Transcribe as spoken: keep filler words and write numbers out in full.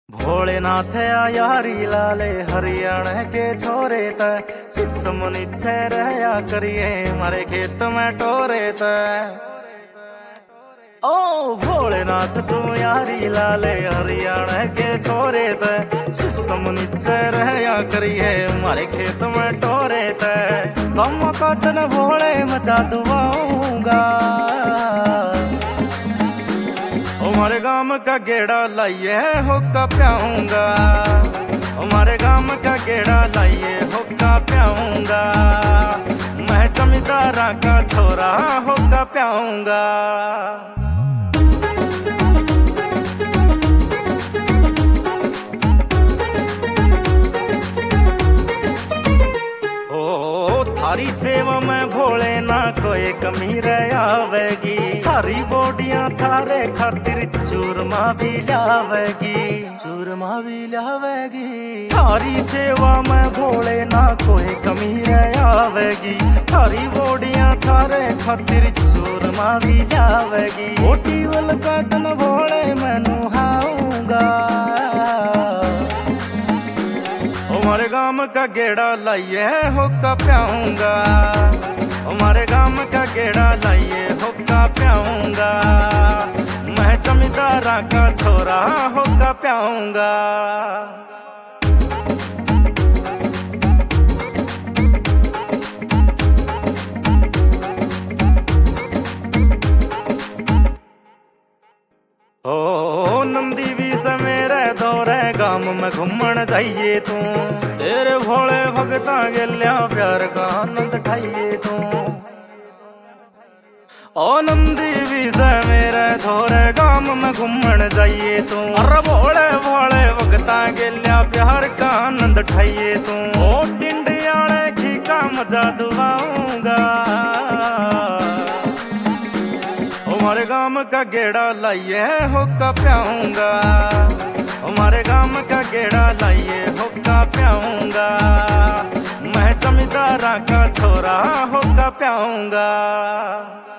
भोलेनाथ यारी लाले हरियाणा के छोरे त सिसम नीचे रहया करिए मारे खेत में टोरे त। ओ भोलेनाथ तू यारी लाले हरियाणा के छोरे त सिसम नीचे रहया करिए मारे खेत में टोरे त। कम कतन भोले मचा दुआऊंगा हमारे गांव का गेड़ा लाइए होका प्याऊंगा। हमारे गांव का गेड़ा लाइए होका प्याऊंगा। मैं जमींदारा का छोरा होका प्याऊंगा। थारी सेवा में भोले ना कोई कमी रह आवेगी। थारी बोडियां थारे खातिर चूरमा भी लावेगी चूरमा भी लावेगी। थारी सेवा में भोले ना कोई कमी रह आवेगी। थारी बोडियां थारे खातिर चूरमा भी लावेगी। बोटी वल का तन भोले मैं नुहाऊंगा। हमारे गांव का गेड़ा लाइए होका प्याऊंगा। हमारे गांव का गेड़ा लाइए होका प्याऊंगा। मैं जमींदारा का छोरा होका प्याऊंगा। ओ नंदी भी से मेरे दौरे गांव में घूमन जाइए तू। तेरे भोले भगता गेल्या प्यार का आनंद ठाइए तू। ओ नंदी भी से मेरे दौरे गांव में घूमन जाइए तू। अरे भोले भोले भगता गेल्या प्यार का आनंद ठाइए तू। ओ टिंडियाले की का मजा दुआऊंगा। हमारे गांव का गेड़ा लाइए होका प्याऊंगा। हमारे गांव का गेड़ा लाइए होका प्याऊंगा। मैं जमींदारा का छोरा होका प्याऊंगा।